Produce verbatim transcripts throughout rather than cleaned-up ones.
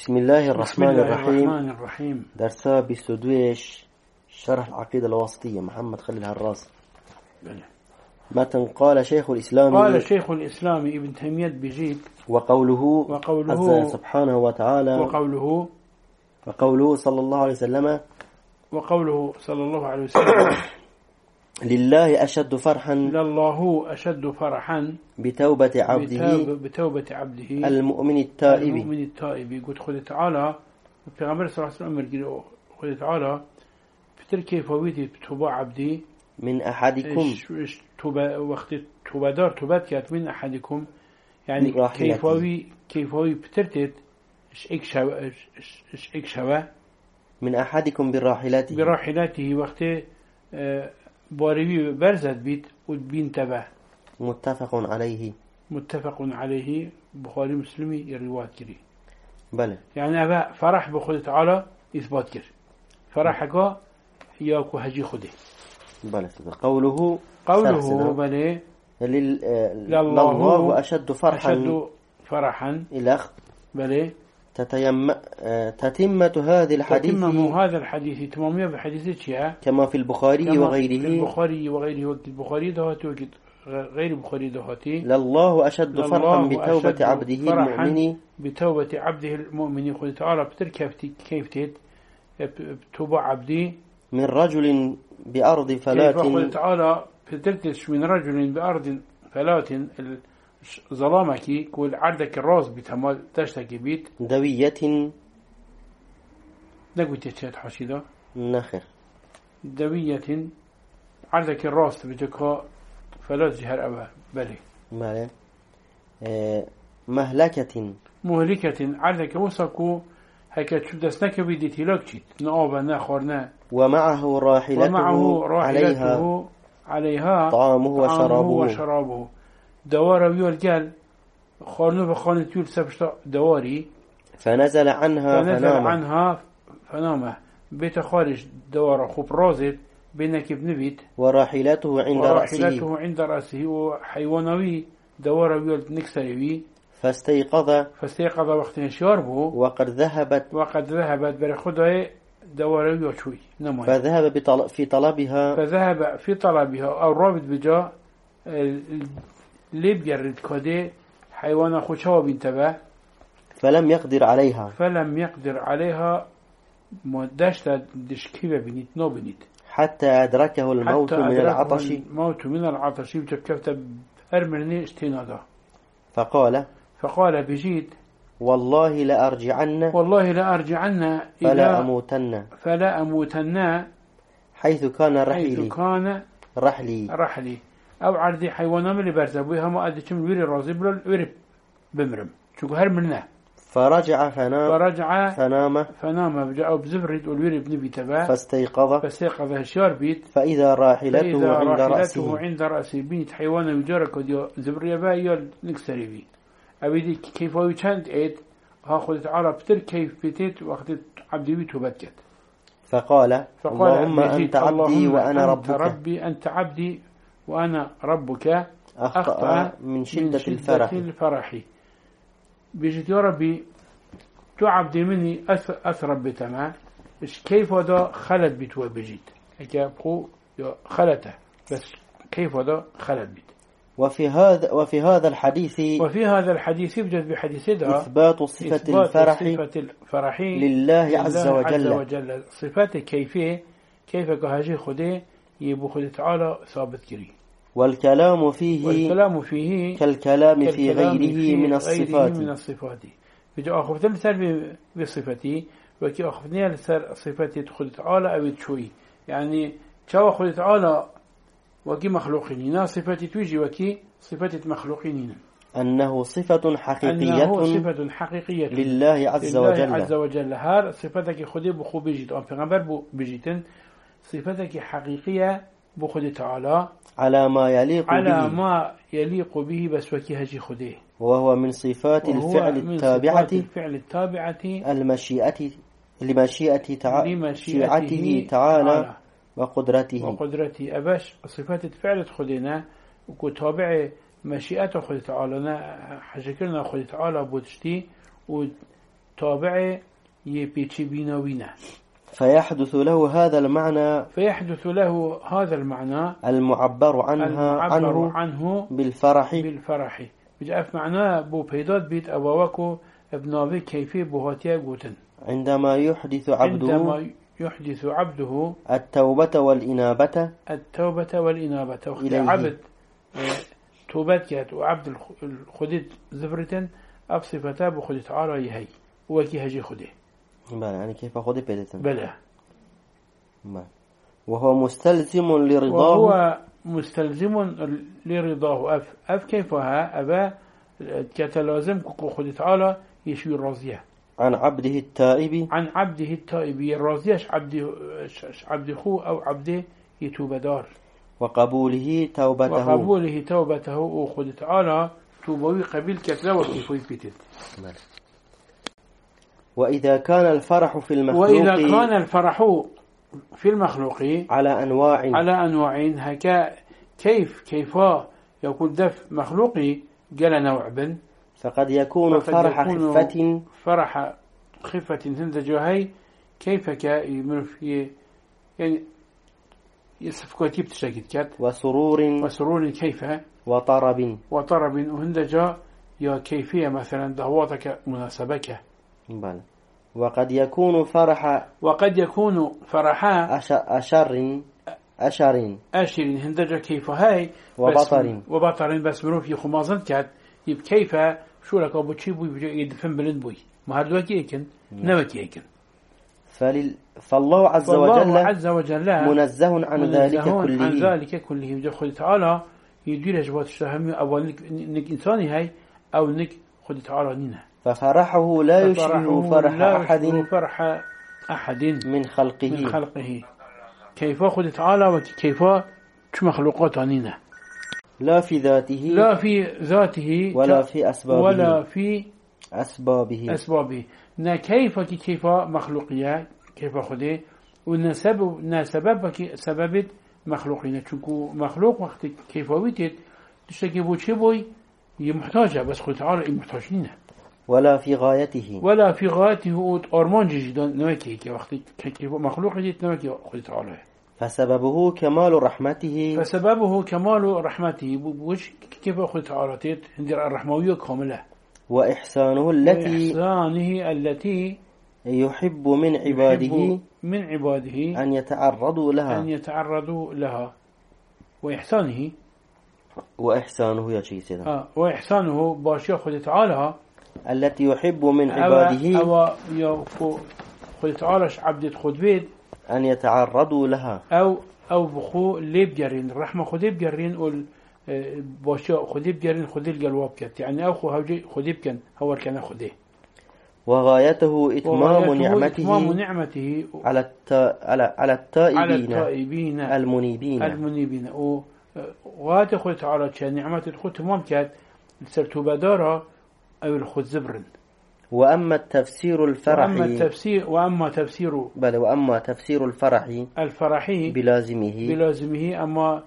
بسم الله الرحمن بسم الله الرحيم. الرحمن الرحيم. درسها بسدويش شرح العقيدة الواسطية محمد خليل هراس. متن قال شيخ الإسلام قال شيخ الإسلام ابن تيمية بجيد وقوله وقوله سبحانه وتعالى وقوله وقوله صلى الله عليه وسلم وقوله صلى الله عليه وسلم لله أشد فرحا لله أشد فرحا بتوبة عبده بتوبة عبده المؤمن التائب المؤمن التائب. قلت خذ تعالى في غمر صلى الله عليه وسلم خذ تعالى فتر كيف ويدي توبة عبدي من أحدكم توبة وقت توبة دار توبة كانت من أحدكم يعني كيف وي كيف وي بترتد إيش إكشوا إيش إكشوا من أحدكم براحلته براحلته وقت باريبي برزت بيت وبين تبع. متفق عليه متفق عليه بخاري مسلمي الرواية كري. بله يعني أبا فرح بخود تعالى إثبات كر فرحك ياكو هجي خده. بله قوله قوله بله لل... لله أشد فرحا أشد فرحا الأخ بله تتيم... تتمة هذه الحديث تتمم هذا الحديث تمامية بحديث شيعة كما في البخاري وغيره في البخاري وغيره وقت البخاري دهاتي وقت غير البخاري دهاتي لله أشد فرحا بتوبة عبده المؤمن بتوبة عبده المؤمن خذ تعالى بتر كيف تيت بتوبة عبدي من رجل بأرض فلات خذ تعالى بترتش من رجل بأرض فلات ظلامك كل عردك الراس بتمال تشتكي بيت دوية نقول تشهد حشيدة نخر دوية عردك الراس بتكا فلات جهر أبا بلي ماله اه مهلكة مهلكة عردك وسكو هكا تشوف دسنك بيدي تلاكشيت نعوبة ناخرنا ومعه راحلته ومعه راحلته عليها, عليها طعامه وشرابه وشرابه دوار ويول قال خارنو بخانة يول سبشتا دواري فنزل عنها فنزل فنام عنها فنام بيت خارج دوار خوب رازد بينك ابن بيت وراحلته عند ورحلته رأسه عند رأسه وحيوانوي دوار ويول نكسروي فاستيقظ فاستيقظ وقت شاربه وقد ذهبت وقد ذهبت برخدها دوار ويول شوي نموي فذهب بطل في طلبها فذهب في طلبها أو رابط بجا اللي بيرد كده حيوان خوشها بنتبه فلم يقدر عليها فلم يقدر عليها مدشت دشكيبه بنيت نو بنيت حتى أدركه الموت حتى من أدركه العطش الموت من العطش بتكفت أرمرني استنادا فقال فقال بجيد والله لأرجعن والله لأرجعن فلا أموتن فلا أموتن حيث كان رحلي حيث كان رحلي رحلي أو عردي حيوانات اللي برزبوها ما أدتم الوير الرازي بلا الوير بمرم شو هر منه فرجع فنام فرجع فنام فنام بجاء بزبرد والوير ابن بيتبع فاستيقظ فاستيقظ هشيار بيت فإذا راحلته فإذا عند راحلته رأسه عند رأسه بيت حيوان يجارك وديو زبريا بايا نكسري بي أبيدي كيف هو يشاند ايد هاخذ عرب تر كيف بيتت وقت عبدي بيت وبكت فقال, فقال اللهم أنت عبدي وأنا ربك أنت ربي أنت عبدي وأنا ربك أخطأ من شدة, من شدة الفرح, الفرح. بيجي يا ربي تعبدي مني أثرب بتما إيش كيف هذا خلت بيتوا بجيت أكابقو خلته بس كيف هذا خلت بيت. وفي هذا وفي هذا الحديث وفي هذا الحديث يوجد بحديث ده إثبات صفة إثبات الفرح, صفة الفرح لله عز وجل, عز وجل. صفات كيفية كيف كهاجي خده يبو خده تعالى ثابت كري. والكلام فيه والكلام فيه كالكلام في غيره من الصفات من الصفات. بيجي أخذ مثال بصفتي وكي أخذني لسر صفتي خده تعالى أو تشوي يعني شو خده تعالى وكي مخلوقين صفتي توجي وكي صفتي مخلوقين أنه صفة حقيقية أنه صفة حقيقية لله عز لله وجل عز وجل. هار صفتك خدي بخو بيجيت أم پیغمبر بيجيتن صفتك حقيقية بخود تعالى على ما يليق على به ما يليق به بس وكي هجي خديه وهو من صفات الفعل التابعة الفعل التابعة المشيئة لمشيئة تعالى تعالى وقدرته وقدرته أباش صفات الفعل خدينا وكتابع مشيئته خد تعالى حشكلنا خد تعالى بوتشتي و تابع يبيتشي بينوينه فيحدث له هذا المعنى فيحدث له هذا المعنى المعبر عنها المعبر عنه, عنه بالفرح بالفرح بجاء معناه بو بيداد بيت أبواكو ابنابي كيفي بوهاتيا قوتن عندما يحدث عبده عندما يحدث عبده التوبة والإنابة التوبة والإنابة وقت إليه. عبد توبتيات وعبد الخديد زفرتن أبصفتا بخديد تعالى يهي وكي هجي خده بلى يعني كيف خده بيدتن بلى بلى. وهو مستلزم لرضاه وهو مستلزم لرضاه أف أف كيفها أبا كتلازم كو خديد تعالى يشوي الرازية عن عبده التائب عن عبده التائب الرازيش عبده عبد خو أو عبده يتوب دار وقبوله توبته وقبوله توبته وخد تعالى توبوي قبيل كتلا وكيف يفتت. وإذا كان الفرح في المخلوق وإذا كان الفرح في المخلوق على أنواع على أنواع هكا كيف كيف يكون دف مخلوقي قال نوع بن فقد يكون فرح يكون خفة فرح خفة تنتجهي كيف كا في يعني يصف كتيب تشكل كات وسرور وسرور كيف وطرب وطرب وهندجا يا كيفية مثلا ضواتك مناسبك بل. وقد يكون فرح وقد يكون فرحا أشر أشر أشر هندجا كيف هاي وبطر وبطر بس مروف يخمازن كات يب كيف شو لك أبو تشيبوي يدفن بلند بوي ما هذا كيكن نوكيكن فلل فالله عز فالله وجل عز وجل منزه عن منزه ذلك كله عن ذلك كله يدخل تعالى يدير جوات الشهامي أو نك نك إنساني هاي أو نك خد تعالى نينا ففرحه لا يشبه فرح لا أحد يشبه فرح أحد من خلقه من خلقه كيف خد تعالى وكيف شو مخلوقات نينا لا في ذاته لا في ذاته ولا في أسبابه ولا في أسبابه أسبابه نا كيف كيف مخلوقية كيف خده والنسبب نسبب سبب مخلوقين تشوكو مخلوق وقت كيف ويتت تشتكي بو شبوي يمحتاجه بس خد تعالى محتاجينه ولا في غايته ولا في غايته أرمان جدا نوكي كي وقت كيف مخلوق جدا نوكي خد تعالى فسببه كمال رحمته فسببه كمال رحمته وش كيف خد تعالى تيت عند الرحموية كاملة وإحسانه التي وإحسانه التي يحب من عباده يحب من عباده أن يتعرضوا لها أن يتعرضوا لها وإحسانه وإحسانه يا شيء سيدا آه وإحسانه باشا خد تعالى التي يحب من عباده أو أو خد تعالى عبد خد بيد أن يتعرضوا لها أو أو بخو ليب جرين الرحمة خد بجرين قول باشا خد بجرين خد الجواب كت يعني أو خو هوجي خد بكن هو كان خده وغايته إتمام نعمته إتمام نعمته على الت... على على التائبين على التائبين المنيبين المنيبين وغايته خد تعالى كان نعمته خد تمام كت سرتو بدارة أو الخد زبرن وأما التفسير الفرحي وأما التفسير وأما تفسير بل وأما تفسير الفرحي الفرحي بلازمه بلازمه أما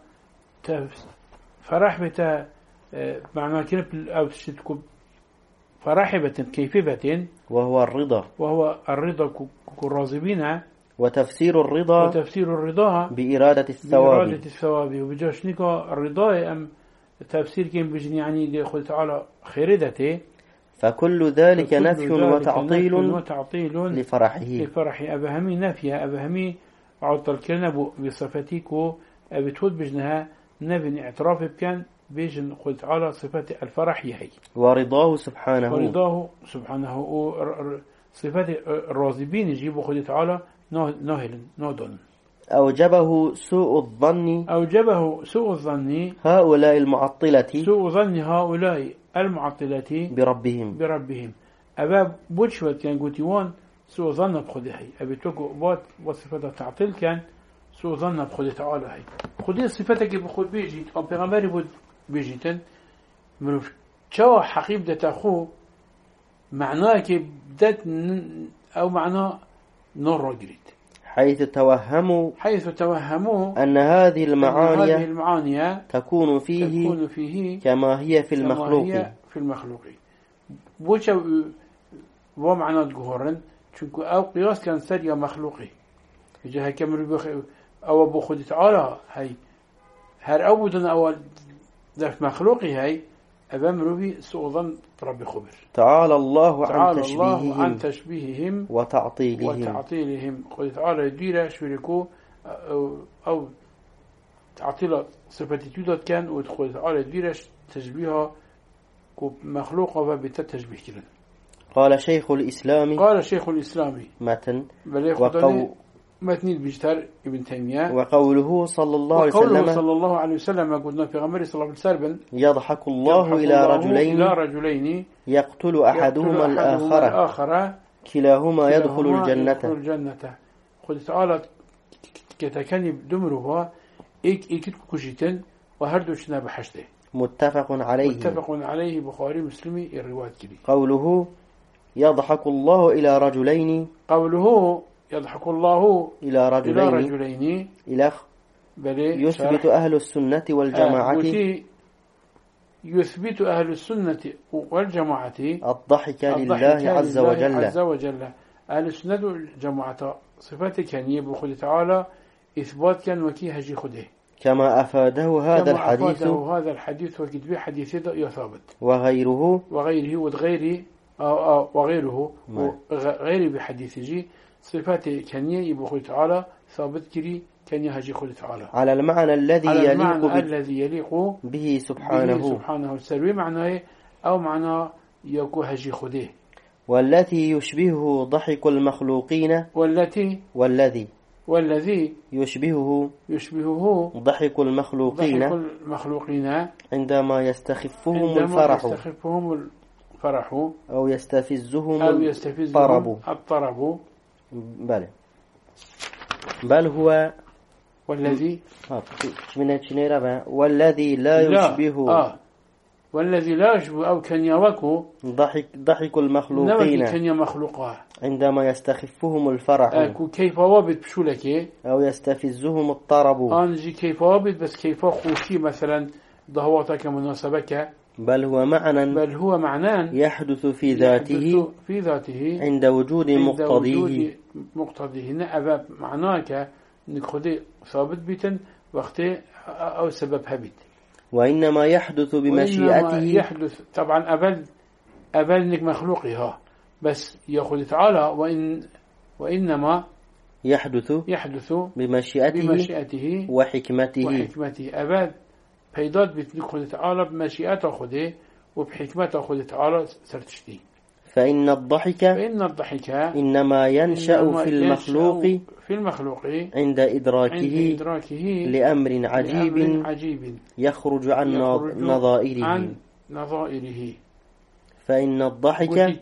فرح بتا معنى كلمة أو تشتكو فرحبة كيفية وهو الرضا وهو الرضا كالراضبين وتفسير الرضا وتفسير الرضا بإرادة الثواب بإرادة الثواب وبجاش نيكا الرضا أم تفسير كم بجني يعني ليخل تعالى خيردته فكل ذلك فكل نفي ذلك وتعطيل نفي وتعطيل لفرحه لفرح أبهمي نفيها أبهمي عطل كلنا بصفتيكو أبتود بجنها نبني اعتراف بكان بيجن قلت على صفات الفرح يهي ورضاه سبحانه ورضاه سبحانه صفات الراضبين يجيبوا قلت على ناهل نادن أوجبه سوء الظن أوجبه سوء الظن هؤلاء المعطلة سوء ظن هؤلاء المعطلة بربهم بربهم أبا بوشوت كان قلتيوان سوء ظن بخدهي أبي توقع بات وصفات التعطيل كان سوء ظن بخد تعالى هاي خدي صفتك بخد بيجي أو بيغمبري بود بيجيتن مروف شو حقيب ده تأخو معناه كي بدأت أو معناه نور رجلت حيث توهموا حيث توهموا أن هذه المعاني, هذه المعاني تكون فيه, تكون فيه كما هي في كما المخلوق هي في المخلوق بوش بو معنى جهورن چونكو أو قياس كان سر يا مخلوقي جه كمر بخ أو بو خد تعالى هاي هر أو بدن أول ذات مخلوقي هاي أبامرو بي سوء ظن رب خبر. تعالى الله تعالى عن تشبيههم الله عن تشبيههم وتعطيلهم وتعطيلهم خد تعالى ديرة شركو أو أو تعطيل صفتي تودت كان ودخل تعالى ديرة تشبيهها كو مخلوقه وبتتشبيه كذا. قال شيخ الإسلام قال شيخ الإسلام متن وقو متنيد بيشتر ابن تيمية وقوله صلى الله عليه وقوله وسلم صلى الله عليه وسلم قلنا في غمر صلى الله عليه وسلم يضحك الله يضحك إلى الله رجلين إلى رجلين يقتل أحدهما الآخر الآخر كلاهما يدخل كلاهما الجنة يدخل الجنة قل تعالى كتكني دمرها إيك إيك كوشيتن وهردوشنا بحشته متفق عليه متفق عليه بخاري مسلمي الرواية كذي. قوله يضحك الله إلى رجلين قوله يضحك الله إلى رجلين إلى رجلين إلى يثبت أهل السنة والجماعة آه يثبت أهل السنة والجماعة الضحك لله عز وجل عز وجل. أهل السنة والجماعة صفات كان بخل تعالى إثبات كان وكي هجي خده كما أفاده هذا كما الحديث أفاده هذا الحديث وكتبه حديث يثابت وغيره وغيره وغيره أو أو وغيره وغيره بحديثه صفات كانية بخل تعالى ثابت كري كان يهجي خل تعالى على المعنى الذي على يليق المعنى ب... الذي يليق به سبحانه به سبحانه سروي معناه أو معنى يكو هجي خده والتي يشبهه ضحك المخلوقين والتي والذي والذي يشبهه يشبهه ضحك المخلوقين ضحك المخلوقين عندما يستخفهم عندما الفرح يستخفهم الفرح أو يستفزهم أو يستفزهم الطرب الطرب بل بل هو والذي من شنيرة والذي لا يشبه آه. والذي لا يشبه أو كان يوكو ضحك ضحك نوكي المخلوقين كان يمخلوقا عندما يستخفهم الفرح أكو كيف وابد بشولك أو يستفزهم الطرب أنجي كيف وابد بس كيف خوشي مثلا ضهواتك مناسبك بل هو معنى بل هو معنان يحدث في ذاته في ذاته عند وجود عند مقتضيه وجود مقتضيه نأبا معناك نخذي ثابت بيتن وقت أو سبب هبيت وإنما يحدث بمشيئته يحدث طبعا أبل أبل نك مخلوقها بس يأخذ تعالى وإن وإنما يحدث يحدث بمشيئته, بمشيئته وحكمته وحكمته أبل بيداد بتنخذ تعالى بمشيئته خذه وبحكمته خذ تعالى سرتشتي. فإن الضحك فإن الضحك إنما ينشأ إنما في المخلوق في المخلوق عند إدراكه, عند إدراكه لأمر عجيب, لأمر عجيب يخرج عن يخرج نظائره عن نظائره. فإن الضحك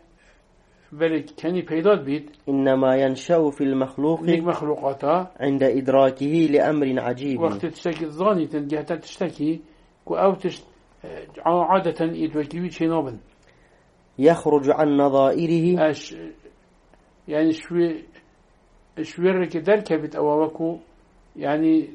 بل كان بيداد بيت إنما ينشأ في المخلوق مخلوقاته عند إدراكه لأمر عجيب. وقت تشتكي الظاني تنجهتا تشتكي أو تشت عادة يدوكي شنوبا يخرج عن نظائره أش يعني شوي شوي ركدر كبت أوابكو يعني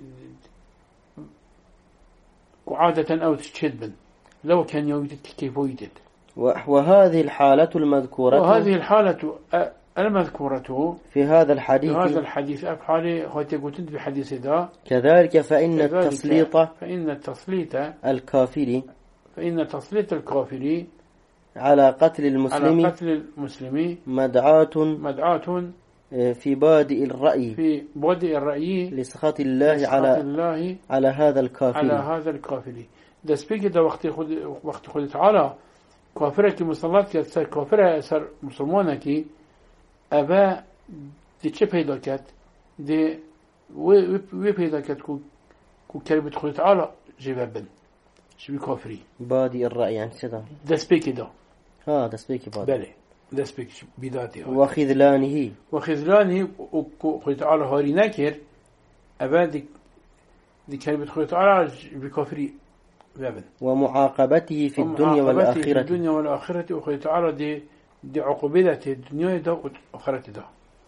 عادة أو تشتبن لو كان يوجد كيف ويدد. وهذه الحالة المذكورة وهذه الحالة المذكورة في هذا الحديث في هذا الحديث أفعالي هاتي قلت في حديث ذا كذلك فإن التسليط فإن التسليط الكافر فإن تسليط الكافر على قتل المسلم على قتل المسلم مدعاة مدعاة في بادئ الرأي في بادئ الرأي لسخط الله لسخط على الله على هذا الكافر على هذا الكافر. ده سبيك ده وقت خد وقت خد تعالى كافرة كمسلمات كسر كافرة سر مسلمانك أبا دي چه پیدا کرد دي وي پیدا کرد كو كو كلمة خد تعالى جوابن شبي كافري بادئ الرأي يعني كذا ده سبيك ده ها ده سبيك بادئ بله ده سبيك بدايته وخذلانه وخذلانه خد تعالى هاري نكر أبا دي دي كلمة خد تعالى بكافري بابن ومعاقبته في الدنيا والآخرة في الدنيا والآخرة وخد تعالى دي دي عقوبته الدنيا ده والآخرة ده.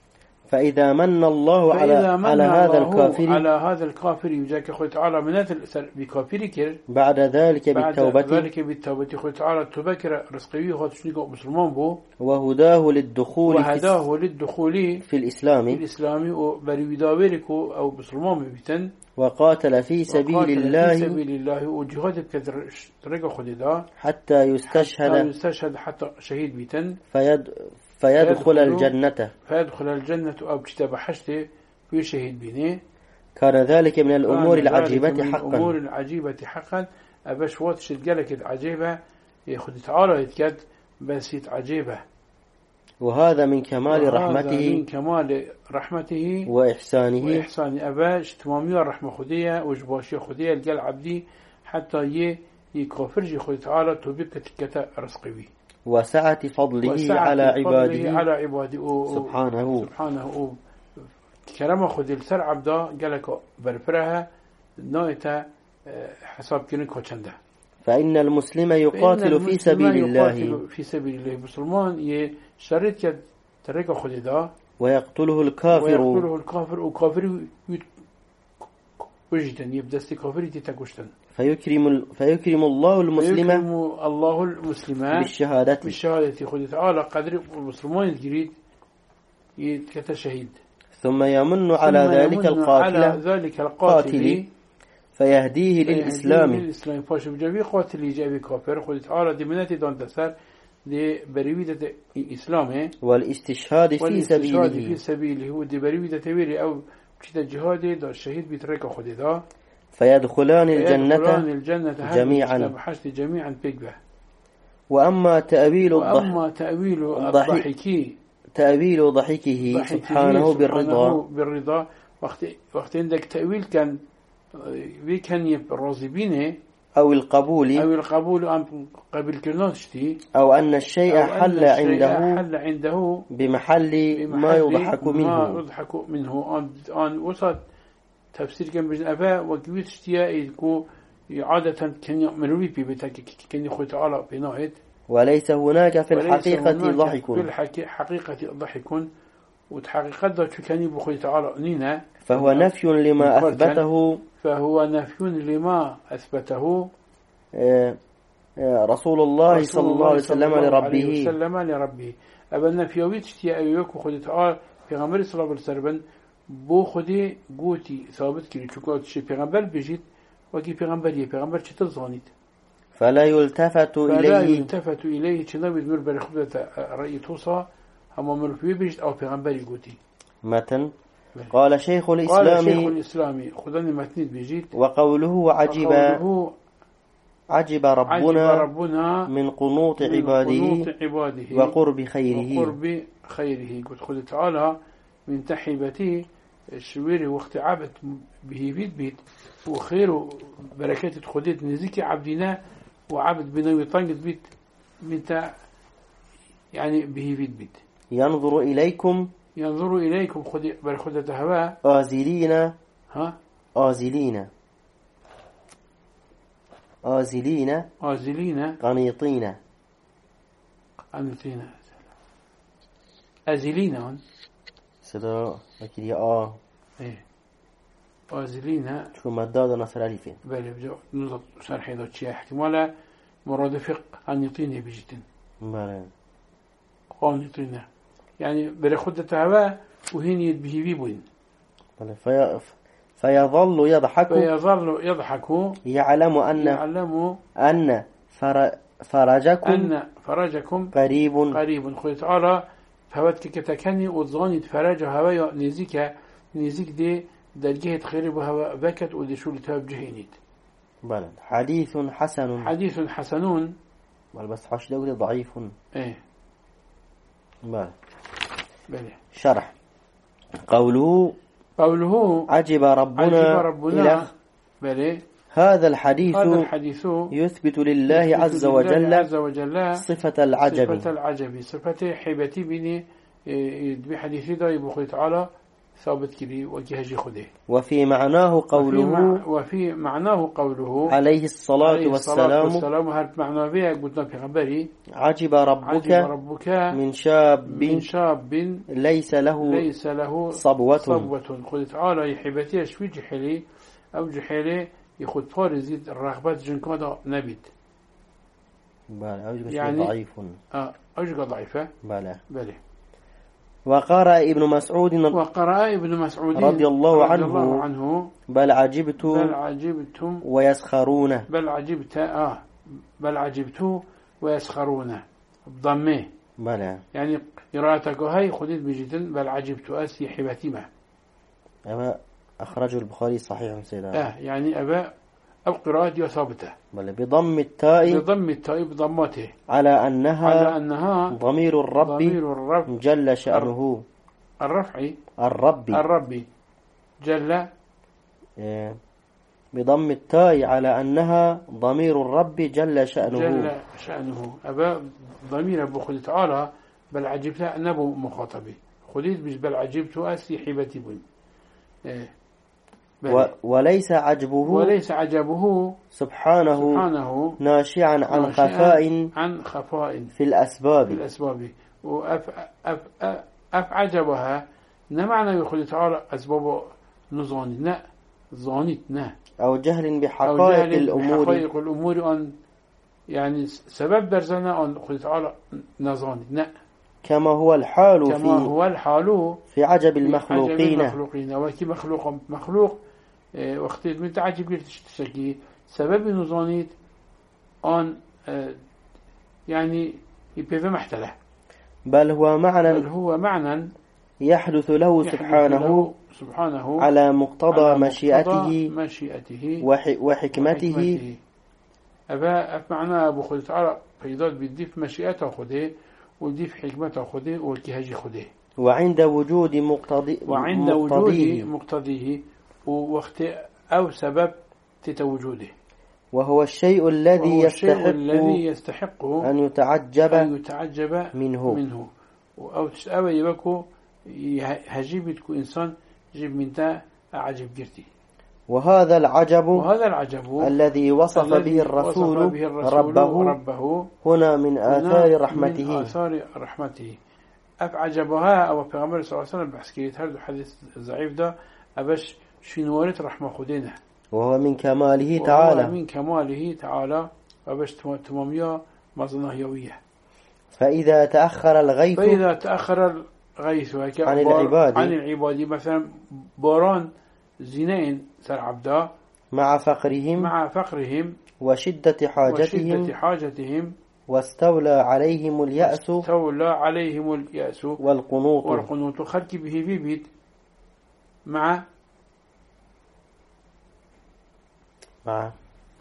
فإذا من الله على, على هذا الكافر على هذا الكافر يجاك خد تعالى منات بكافر كر بعد ذلك بالتوبة بعد ذلك بالتوبة خد تعالى تبكر رزقيه خد شنيقو مسلمان بو وهداه للدخول وهداه للدخول في الإسلام في الإسلام وبريداويركو أو مسلمان بيتن وقاتل في سبيل وقاتل الله في سبيل الله وجهاد بكثر طريقة خديدا حتى يستشهد حتى يستشهد حتى شهيد بيتن فيد فيدخل الجنة فيدخل الجنة أو بكتاب حشته في شهيد بينه. كان ذلك من الأمور العجيبة حقا الأمور العجيبة حقا أباش واتش تقالك عجيبة ياخد تعالى يتكد بس عجيبة. وهذا من كمال رحمته من كمال رحمته وإحسانه وإحسانه أباش تمامي الرحمة خدية وجباشي خدية القال عبدي حتى ي يكفرج خد تعالى تبقى تكتا رزقه وسعة فضله وسعة على عباده فضله على عباده سبحانه سبحانه كلامه خد السر عبدا قالك برفرها نويتا حساب كنك وشنده. فإن المسلم يقاتل في سبيل الله في سبيل الله مسلمان يشرط يد ترك خديدا ويقتله الكافر ويقتله الكافر وكافر وجدا يبدأ كافر تتكشتن فيكرم فيكرم الله المسلم فيكرم الله المسلم بالشهادة بالشهادة خد تعالى قدر المسلمان الجريد يتكتشهيد ثم يمن على ذلك القاتل على ذلك القاتل فيهديه للإسلام الإسلام فاش بجابي قاتل يجابي كافر خد تعالى دي مناتي دون تسر دي بريودة الإسلام والاستشهاد في سبيله في سبيله ودي بريودة تبيري أو كده جهادي دا الشهيد بيترك خد دا فيدخلان الجنة, فيدخلان الجنة جميعا جميعا بيقبه. وأما تأويل وأما تأويل الضحكي تأويل ضحكه سبحانه بالرضا بالرضا وقت وقت عندك تأويل كان كان يبرزبينه أو القبول أو القبول أم قبل كناشتي أو أن الشيء أو حل أن عنده حل عنده بمحل ما يضحك منه ما يضحك منه أن أن وصل تفسير كان بجن أبا وقويت اشتياء كو عادة كان يأمروا بي بتاك كان يخوي تعالى بناهد وليس هناك في الحقيقة ضحك في الحقيقة ضحك وتحقيقة ذا شو كان يبخوي تعالى نينا فهو نفي لما أثبته فهو نفي لما أثبته رسول الله صلى الله عليه وسلم لربه وسلم لربه أبا نفيويت اشتياء يوكو خدي تعالى في غمر صلى الله عليه وسلم بو خدي قوتي ثابت كري شكوات شي پیغمبر بجيت وكي پیغمبر يه پیغمبر چطر زانيت فلا يلتفت فلا إليه فلا يلتفت إليه چنا بيدمر برخبة رأي توصى هما مرفوي بجيت أو پیغمبر يقوتي متن قال شيخ الإسلام قال شيخ الإسلام خداني متنيد بجيت وقوله عجب وقوله عجب ربنا, عجب ربنا من قنوط من عباده, قنوط عباده وقرب خيره وقرب خيره قلت خد تعالى من تحيبتي الشويري وقت عبد به بيت بيت وخير بركات خديت نزيكي عبدنا وعبد بنوي طنقت بيت بنت يعني به بيت بيت ينظر إليكم ينظر إليكم خدي برخدة هواء آزلين ها آزلين آزلين آزلين قنيطين قنيطين أزلين هون صدا لكن يا آه إيه آزلين شو مداد نصر ألفين بله بجو نضط شرح هذا الشيء احتمالا مرادفق قنيطين بجتن بله قنيطين يعني برخدة هواء وهين يدبه بيبوين بله في فيظل يضحك فيظل يضحك يعلم أن يعلم أن فر فرجكم أن فرجكم قريب قريب خذ تعالى فوتك كتكني وظاني فرج هواء نزيك نزيك دي درجة خير بهواء بكت ودشول توجهينيت بلى حديث حسن حديث حسنون بل بس حش دوري ضعيف ايه بلى بلى شرح قوله قوله عجب ربنا, عجب ربنا بلى هذا الحديث, هذا الحديث يثبت لله يثبت عز, لله وجل عز وجل صفة العجب صفة العجب صفة حبتي بني بحديث دا يبخي تعالى ثابت كري وجهجي خده. وفي معناه قوله وفي, مع وفي معناه قوله عليه الصلاة عليه والسلام والسلام هل معناه بيه قلنا في خبري عجب ربك, عجب ربك من شاب من شاب ليس له ليس له صبوة, صبوة. قل تعالى يحبتي شوي جحلي أو جحلي يخد فارزيد الرغبات جنكادا نبيت يعني ضعيف آه أوجه ضعيفة بلى بلى. وقرأ ابن مسعود وقرأ ابن مسعود رضي الله رضي عنه, الله عنه بل عجبت بل عجبتم ويسخرون بل عجبت آه بل عجبت ويسخرون بضمه بلى يعني قراءتك هاي خديت بجدن بل عجبت أسي حبتي ما أما أخرجه البخاري صحيح سيدنا آه يعني أبا أو قراءة ثابتة بل بضم التاء بضم التاء بضمته على أنها على أنها ضمير الرب ضمير الرب جل شأنه الرفعي الرب الرب جل إيه. بضم التاء على أنها ضمير الرب جل شأنه جل شأنه أبا ضمير أبو خدت تعالى بل عجبت نبو مخاطبي خديت بش بل عجبت أسي حبتي بن إيه. و وليس عجبه وليس عجبه سبحانه, سبحانه ناشعا عن خفاء عن خفاء في الأسباب في الأسباب وأف أف أف أف عجبها نمعنى يقول تعالى أسباب نظاننا ظانتنا أو جهل بحقائق أو جهل الأمور بحقائق الأمور أن يعني سبب درزنا أن يقول تعالى نظاننا كما هو الحال كما في هو الحال في عجب المخلوقين المخلوقين وكي مخلوق مخلوق اه وقت من تعجب تشتكي سبب نظانيت أن اه يعني يبقى محتله بل هو معنى بل هو معنى يحدث له يحدث سبحانه له سبحانه على مقتضى على مشيئته, مشيئته وح وحكمته, وحكمته. أبا أف معنى أبو خد تعالى فيضاد بيضيف مشيئته خده ويضيف حكمته خده والكهج خده وعند وجود مقتضي وعند مقتضيه وجود مقتضيه ووقت أو سبب تتوجوده وهو الشيء الذي وهو الشيء يستحق, الذي يستحق أن يتعجب, أن يتعجب منه, منه. أو أو يبكو هجيبتكو إنسان جيب من تا أعجب جرتي. وهذا العجب وهذا العجب الذي وصف الذي به الرسول, وصف به الرسول ربه, ربه هنا من آثار رحمته من آثار رحمته أفعجبها أو في غمر صلى الله عليه وسلم بحث كريت هذا حديث ضعيف ده أبش شنورة رحمة خدينه وهو من كماله تعالى وهو من كماله تعالى أبش تمامية مظنهيوية. فإذا تأخر الغيث فإذا تأخر الغيث عن العباد عن العباد مثلا باران زينين سر عبدا مع فقرهم مع فقرهم وشدة حاجتهم وشدة حاجتهم واستولى عليهم اليأس واستولى عليهم اليأس والقنوط والقنوط خلق به في بيت مع مع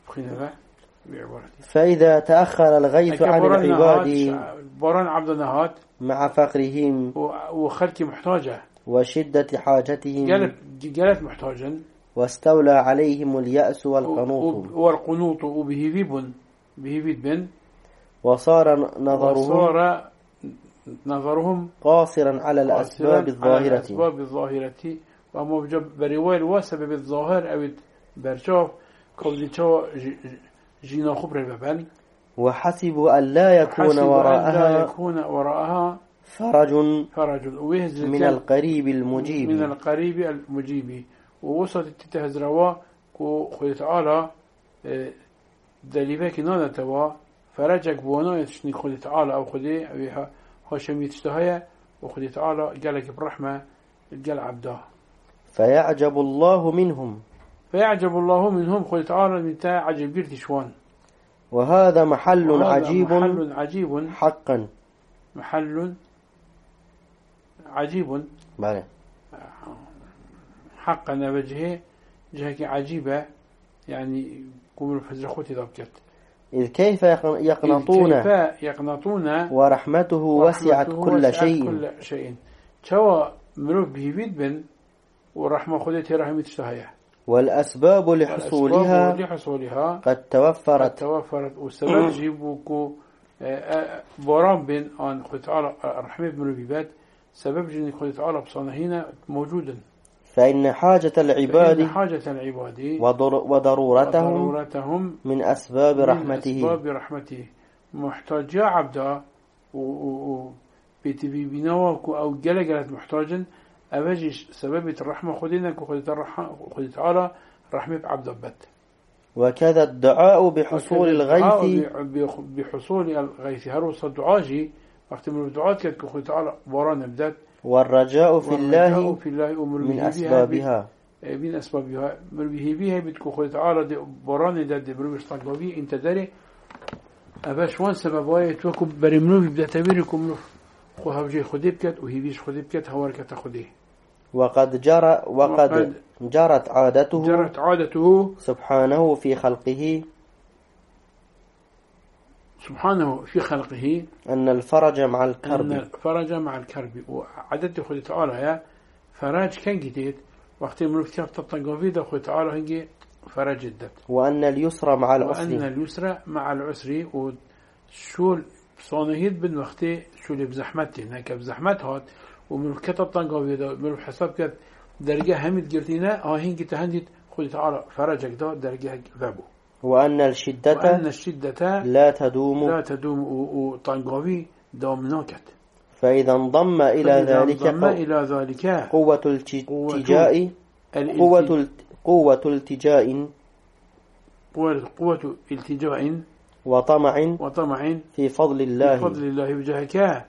فإذا تأخر الغيث عن العباد باران عبد نهات مع فقرهم وخلق محتاجة وشدة حاجتهم جلت جلت محتاجا واستولى عليهم اليأس والقنوط والقنوط وبه بيبن به بيبن وصار نظرهم وصار نظرهم قاصرا على الأسباب الظاهرة على الأسباب الظاهرة وما بجب بريوال وسبب الظاهر أو برشاف كوزيتشو جينا خبر البابان وحسبوا أن لا يكون وراءها لا يكون وراءها فرج فرج من القريب المجيب من القريب المجيب ووصلت التهزروا وخذ تعالى دليلك نانا توا فرجك بوانا يتشني خذ تعالى أو خذي أو هاشم يتشتهيا وخذ تعالى قالك برحمة قال عبده فيعجب الله منهم فيعجب الله منهم خذ تعالى من تا عجب جرت شوان وهذا محل وهذا عجيب محل عجيب حقا محل عجيب بله حقا وجهه جهة عجيبة يعني قوم فجر خوتي ضبطت إذ كيف يقنطون إذ كيف يقنطون ورحمته وسعت كل شيء كل شيء شو مروف به بيد بن ورحمة خدتي رحمة اشتهيها والأسباب لحصولها, لحصولها قد توفرت قد توفرت والسبب جيبوكو باران بين أن خد تعالى رحمة مروفيبات سبب جنك خذ تعالى بصانه هنا موجودا. فإن حاجة العباد فإن حاجة العباد وضر وضرورتهم وضرورتهم من أسباب من رحمته أسباب رحمته محتاجة عبدا و بيتبي بناوك أو جل جلت محتاجا أبجيش سبب الرحمة خذينك وخذت الرحمة وخذت تعالى رحمة عبد بت. وكذا الدعاء بحصول الغيث بحصول الغيث هروس الدعاجي وقت من الدعاء كانت كخذ تعالى وران بدت. والرجاء في الله, في الله من أسبابها من أسبابها مربيه بها بتكخذ تعالى وران دد بروش طاقوي أنت داري أباش وان سبب وايد وكب برمنوف بدأ تبيركم خو هوجي خدي بكت وهي بيش خدي بكت هوارك تاخذيه. وقد جرى وقد, وقد جرت عادته جرت عادته سبحانه في خلقه سبحانه في خلقه أن الفرج مع الكرب أن الفرج مع الكرب وعدته خدي تعالى يا فرج كان جديد وقت الملوك كانت تطنقوفي ده خدي تعالى هنجي فرج الدت. وأن اليسر مع العسر وأن اليسر مع العسر وشو صانهيد بن وقتي شو اللي بزحمته هناك بزحمت هات ومن كتب طنقاوي ده من حساب كت درجة همد قلتينا اه هين كت هندت خذ تعالى فرجك ده درجة ذابو. وأن الشدة وأن الشدة لا تدوم لا تدوم وطنقاوي دوم ناكت. فإذا انضم إلى ذلك انضم إلى ذلك قوة الالتجاء قوة قوة التجاء قوة التجاء وطمع وطمع في فضل الله في فضل الله وجهك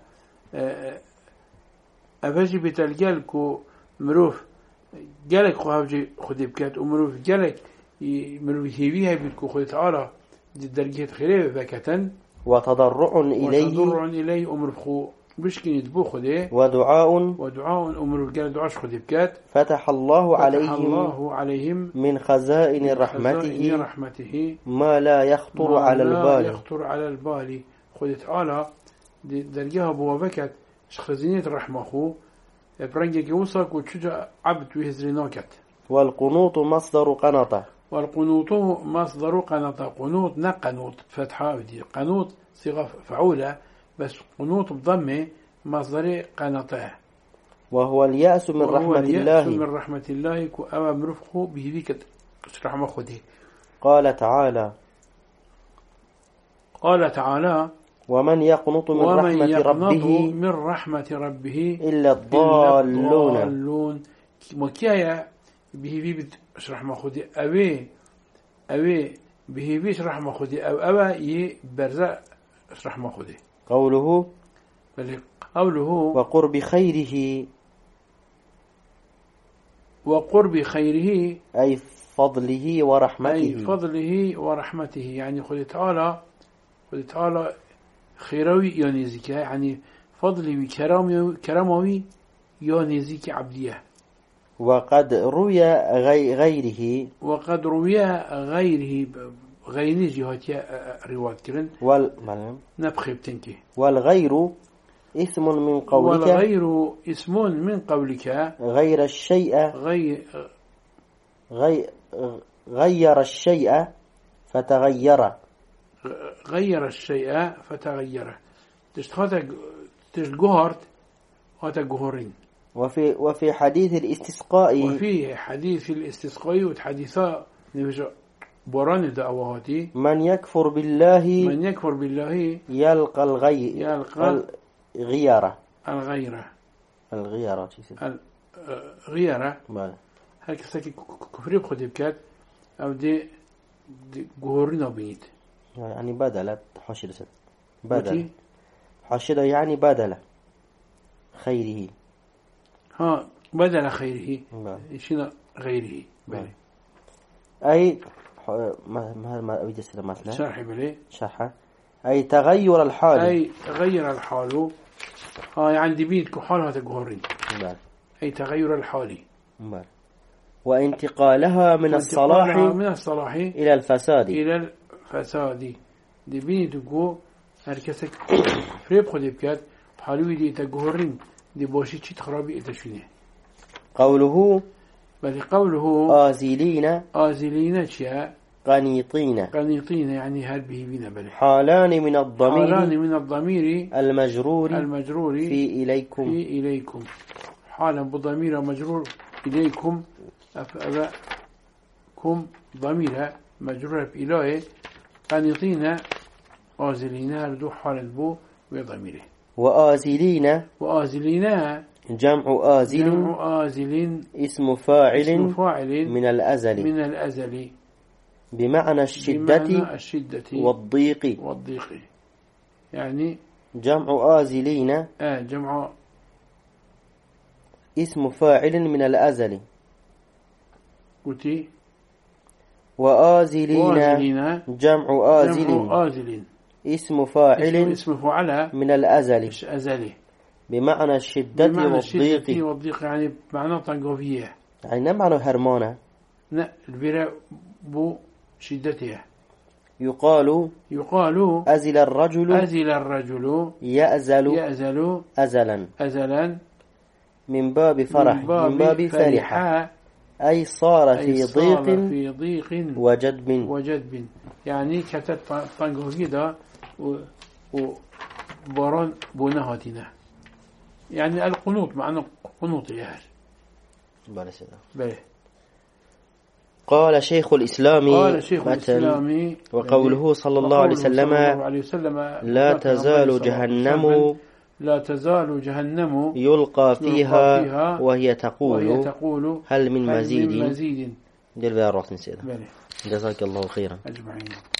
أبجي بتلقالك مروف جالك خوابجي خدي بكات ومروف جالك مروف هيبيها بيتكو خدي تعالى درجة خيرية بكتا وتضرع إليه وتضرع إليه ومروف خو بشكين يدبو خدي ودعاء ودعاء ومروف جال دعاش خدي بكات فتح الله فتح عليهم الله عليهم من خزائن رحمته, رحمته ما لا يخطر ما على لا البال يخطر على البال خدي تعالى درجها بوابكت خزينة رحمة خو برنجك يوصك وتشجع عبد ويهزري ناكت. والقنوط مصدر قنطة والقنوط مصدر قنطة قنوط نقنوط فتحة دي قنوط صيغة فعولة بس قنوط بضمه مصدر قنطة وهو اليأس من رحمة الله من رحمة الله كأما مرفقه بهذيك رحمة خده. قال تعالى قال تعالى ومن يقنط من ومن رحمة ربه من رحمة ربه إلا الضالون. الضالون وكيايا بهذي بتشرح ما خدي أوي أوي بهذي بيشرح ما خدي أو أوى يبرزق اشرح ما خدي. قوله بل قوله وقرب خيره وقرب خيره أي فضله ورحمته أي فضله ورحمته يعني خدي تعالى خدي تعالى خيروي يونيزيك يعني فضلي وكرامي كراموي يونيزيك عبديه. وقد روي غي غيره وقد روي غيره غير جهات رواية كرن وال نبخي بتنكي. والغير اسم من قولك والغير اسم من قولك غير الشيء غير غي غير الشيء فتغير غير الشيء فتغير تشتخذ تشجهرت هذا جهورين. وفي وفي حديث الاستسقاء وفي حديث الاستسقاء وحديثا نبجا بران دعواتي من يكفر بالله من يكفر بالله يلقى الغي يلقى الغيرة الغيرة الغيرة الغيرة بله هل كساكي كفري بخدي بكات أو دي, دي جهورين بيت يعني بدلة حشد سد بدل حشد يعني بدلة خيره ها بدل خيره شنو غيره بله أي ما ما ما أريد أسأل مثلا شرح بله شرحه أي تغير الحال أي تغير الحال ها عندي بيت كحالها تجهرين أي تغير الحال بله وانتقالها من الصلاح من الصلاح إلى الفساد إلى الفساد دي بيت جو هركسك فريب خدي بكات حالوي دي تجهرين دي باشي تشي تخرابي إتشينه. قوله بل قوله آزلين آزلين شيء قنيطين قنيطين يعني هل به بنا بله. حالان من الضمير حالان من الضمير المجرور المجرور في إليكم في إليكم حالا بضمير مجرور إليكم أفأبكم ضمير مجرور بإلهه قنيطين آزلين هردو حالا بو وضميره. وآزلين وآزلين جمع آزل جمع آزل اسم فاعل, اسم فاعل من الأزل من الأزل بمعنى الشدة, بمعنى الشدة والضيق والضيق يعني جمع آزلين آه جمع اسم فاعل من الأزل قلتي وآزلين وآزلين جمع آزل جمع آزل اسم فاعل اسم, اسم فعل من الأزل أزلي بمعنى الشدة بمعنى والضيق الشدة والضيق يعني معنى طنقوفية يعني معنى هرمانة لا البراء بو شدتها يقال يقال أزل الرجل أزل الرجل يأزل يأزل أزلا أزلا من باب فرح من باب, من باب فرح أي صار في أي ضيق صار في ضيق وجدب وجدب يعني كتت طنقوفية وباران بونهاتنا يعني القنوط معنى قنوط ياهل. بله. قال شيخ الإسلام قال شيخ الإسلام وقوله صلى الله عليه وسلم لا تزال جهنم لا تزال جهنم يلقى فيها, فيها وهي تقول, وهي تقول هل من هل مزيد, من مزيد. جزاك الله خيرا. أجمعين.